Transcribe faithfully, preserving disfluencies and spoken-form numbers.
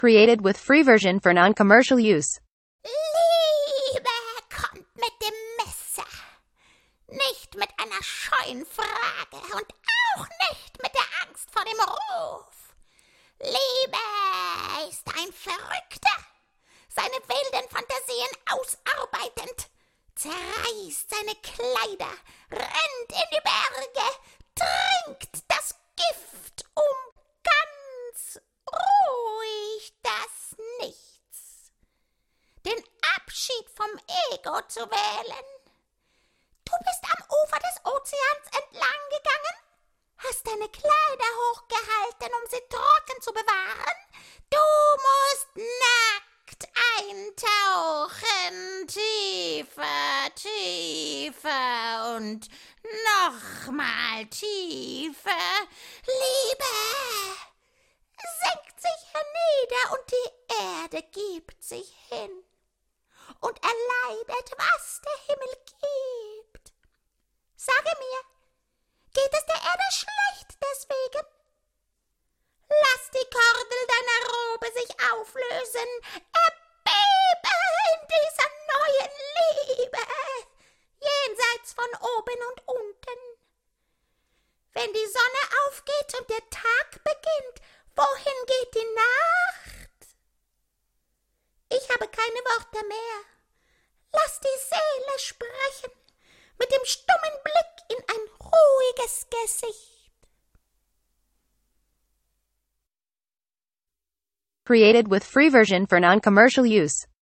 Created with free version for non-commercial use. Liebe kommt mit dem Messer, nicht mit einer scheuen Frage und auch nicht mit der Angst vor dem Ruf. Liebe ist ein Verrückter, seine wilden Fantasien ausarbeitend, zerreißt seine Kleider, rennt in die Berge, trinkt das Gift, um ganz ruhig das Nichts, den Abschied vom Ego zu wählen. Du bist am Ufer des Ozeans entlang gegangen, hast deine Kleider hochgehalten, um sie trocken zu bewahren. Du musst nackt eintauchen, tiefer, tiefer und nochmal tiefer. Liebe senkt sich hernieder und die Erde gibt sich hin und erleidet, was der Himmel gibt. Sage mir, geht es der Erde schlecht deswegen? Lass die Kordel deiner Robe sich auflösen, erbebe in dieser neuen Liebe, jenseits von oben und unten. Wenn die Sonne aufgeht und der Tag beginnt, wohin geht die Nacht? Ich habe keine Worte mehr. Lass die Seele sprechen, mit dem stummen Blick in ein ruhiges Gesicht. Created with free version for non-commercial use.